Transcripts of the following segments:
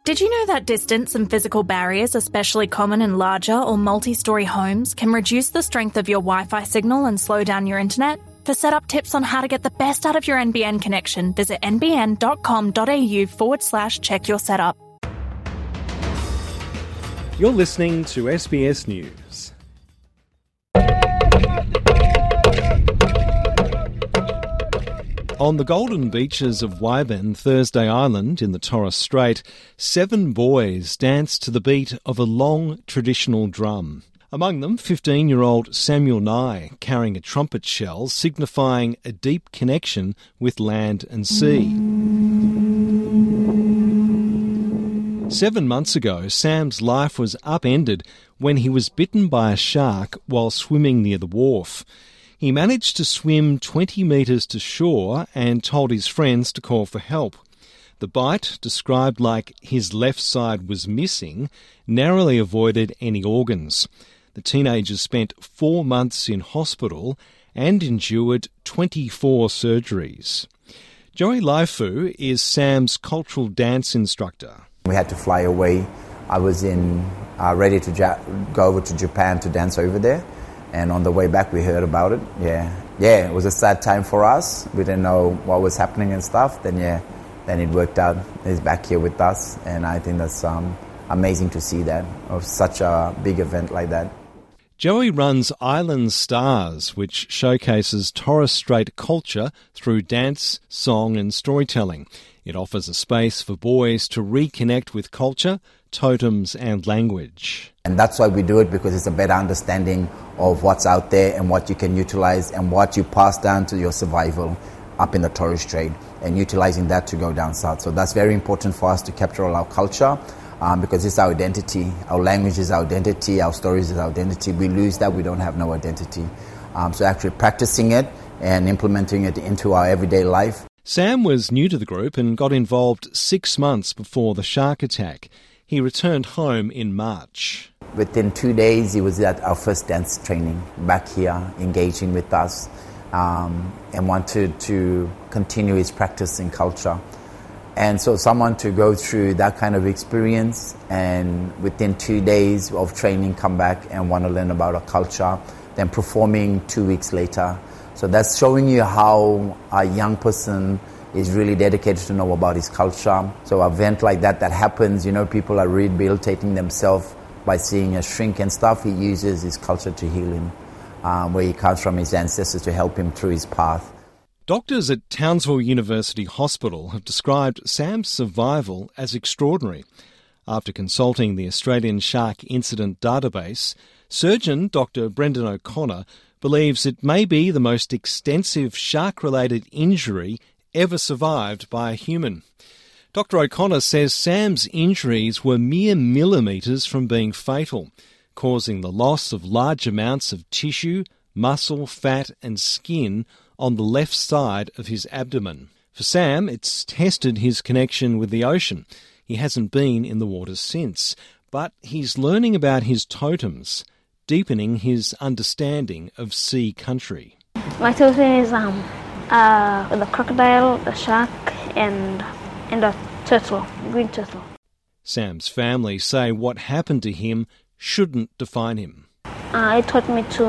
Did you know that distance and physical barriers, especially common in larger or multi-storey homes, can reduce the strength of your Wi-Fi signal and slow down your internet? For setup tips on how to get the best out of your NBN connection, visit nbn.com.au/check your setup. You're listening to SBS News. On the golden beaches of Wyburn, Thursday Island in the Torres Strait, 7 boys danced to the beat of a long traditional drum. Among them, 15-year-old Samuel Nye, carrying a trumpet shell signifying a deep connection with land and sea. 7 months ago, Sam's life was upended when he was bitten by a shark while swimming near the wharf. He managed to swim 20 metres to shore and told his friends to call for help. The bite, described like his left side was missing, narrowly avoided any organs. The teenager spent 4 months in hospital and endured 24 surgeries. Joey Laifu is Sam's cultural dance instructor. We had to fly away. I was ready to go over to Japan to dance over there. And on the way back, we heard about it. Yeah, it was a sad time for us. We didn't know what was happening and stuff. Then it worked out. He's back here with us. And I think that's amazing to see that, of such a big event like that. Joey runs Island Stars, which showcases Torres Strait culture through dance, song and storytelling. It offers a space for boys to reconnect with culture, totems and language. And that's why we do it, because it's a better understanding of what's out there and what you can utilise and what you pass down to your survival up in the Torres Strait and utilising that to go down south. So that's very important for us to capture all our culture. Because it's our identity. Our language is our identity, our stories is our identity. We lose that, we don't have no identity. So actually practicing it and implementing it into our everyday life. Sam was new to the group and got involved 6 months before the shark attack. He returned home in March. Within 2 days, he was at our first dance training back here, engaging with us, and wanted to continue his practice in culture. And so someone to go through that kind of experience and within 2 days of training come back and want to learn about our culture, then performing 2 weeks later. So that's showing you how a young person is really dedicated to know about his culture. So an event like that happens, people are rehabilitating themselves by seeing a shrink and stuff. He uses his culture to heal him, where he comes from, his ancestors, to help him through his path. Doctors at Townsville University Hospital have described Sam's survival as extraordinary. After consulting the Australian Shark Incident Database, surgeon Dr. Brendan O'Connor believes it may be the most extensive shark-related injury ever survived by a human. Dr. O'Connor says Sam's injuries were mere millimetres from being fatal, causing the loss of large amounts of tissue, muscle, fat and skin on the left side of his abdomen. For Sam, it's tested his connection with the ocean. He hasn't been in the water since, but he's learning about his totems, deepening his understanding of sea country. My totem is the crocodile, the shark, and the turtle, green turtle. Sam's family say what happened to him shouldn't define him. It taught me to,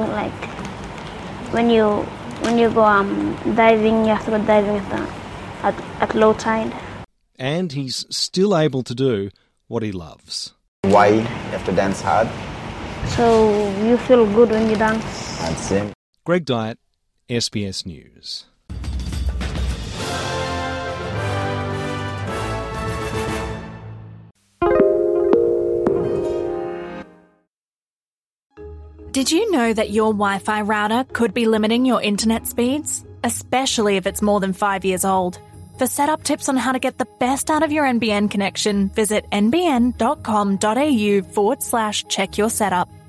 when you go diving, you have to go diving at low tide. And he's still able to do what he loves. Why you have to dance hard? So you feel good when you dance. That's it. Greg Diet, SBS News. Did you know that your Wi-Fi router could be limiting your internet speeds? Especially if it's more than 5 years old. For setup tips on how to get the best out of your NBN connection, visit nbn.com.au/check your setup.